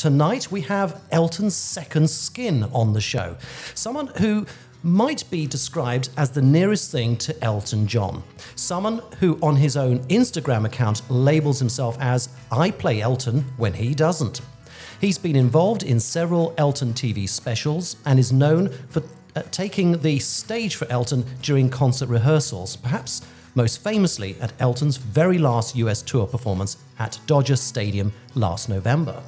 Tonight we have Elton's second skin on the show. Someone who might be described as the nearest thing to Elton John. Someone who on his own Instagram account labels himself as "I play Elton when he doesn't." He's been involved in several Elton TV specials and is known for taking the stage for Elton during concert rehearsals, perhaps most famously at Elton's very last US tour performance at Dodger Stadium last November.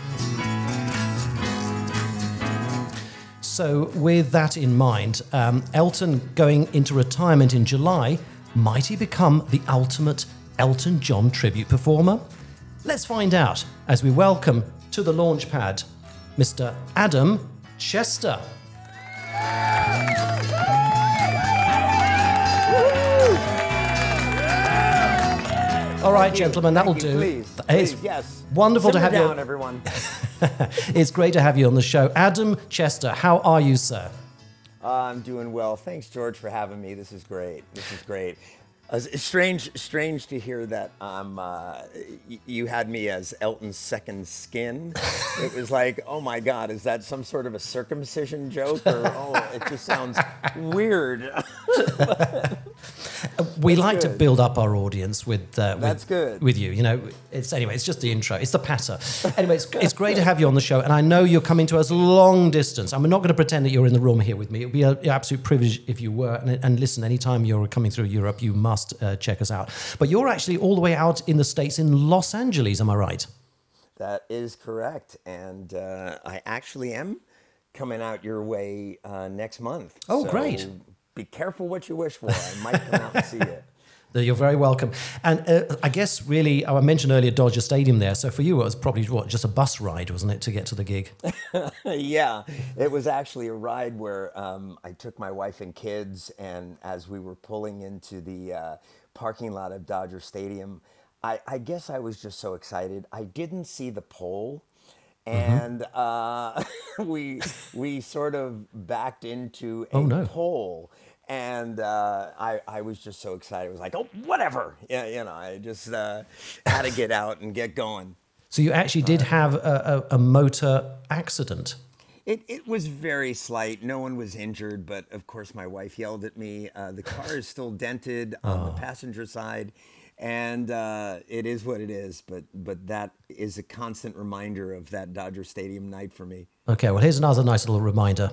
So with that in mind, Elton going into retirement in July, might he become the ultimate Elton John tribute performer? Let's find out as we welcome to the launch pad Mr. Adam Chester. All right, gentlemen, that'll do. Please, yes. Wonderful to have you down, everyone. It's great to have you on the show. Adam Chester, how are you, sir? I'm doing well. Thanks, George, for having me. This is great. It's strange to hear that you had me as Elton's second skin. It was like, oh my God, is that some sort of a circumcision joke? Or it just sounds weird. We like to build up our audience with That's good. With you. You know, it's just the intro. It's the patter. Anyway, it's great to have you on the show, and I know you're coming to us long distance. I'm not going to pretend that you're in the room here with me. It would be an absolute privilege if you were. And listen, anytime you're coming through Europe, you must check us out. But you're actually all the way out in the States in Los Angeles, am I right? That is correct, and I actually am coming out your way next month. Oh, so great. Be careful what you wish for. I might come out and see you. You're very welcome. And I guess really, I mentioned earlier Dodger Stadium there. So for you, it was probably, just a bus ride, wasn't it, to get to the gig? Yeah, it was actually a ride where I took my wife and kids, and as we were pulling into the parking lot of Dodger Stadium, I guess I was just so excited. I didn't see the pole. And we sort of backed into a pole, and I was just so excited. I was like, oh, whatever. Yeah, I just had to get out and get going. So you actually did have a motor accident? It was very slight. No one was injured, but of course my wife yelled at me. The car is still dented on the passenger side. And it is what it is, but that is a constant reminder of that Dodger Stadium night for me. Okay, well, here's another nice little reminder.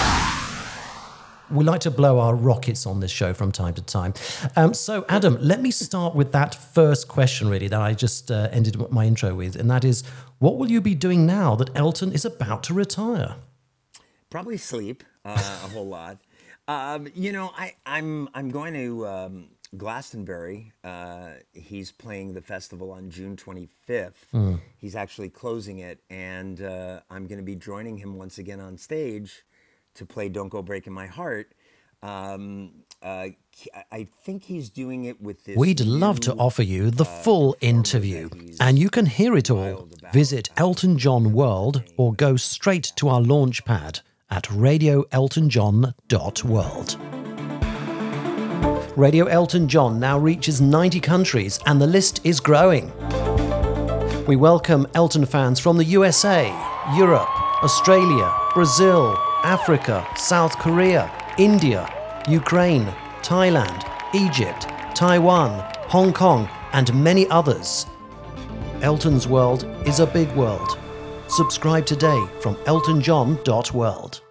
We like to blow our rockets on this show from time to time. So, Adam, let me start with that first question, really, that I just ended my intro with, and that is, what will you be doing now that Elton is about to retire? Probably sleep a whole lot. I'm going to Glastonbury. He's playing the festival on June 25th. He's actually closing it, and I'm going to be joining him once again on stage to play Don't Go Breaking My Heart. I think he's doing it with this. We'd love to offer you the full interview, and you can hear it all. Visit Elton John World or go straight to our launch pad at radioeltonjohn.world. Radio Elton John now reaches 90 countries, and the list is growing. We welcome Elton fans from the USA, Europe, Australia, Brazil, Africa, South Korea, India, Ukraine, Thailand, Egypt, Taiwan, Hong Kong, and many others. Elton's world is a big world. Subscribe today from eltonjohn.world.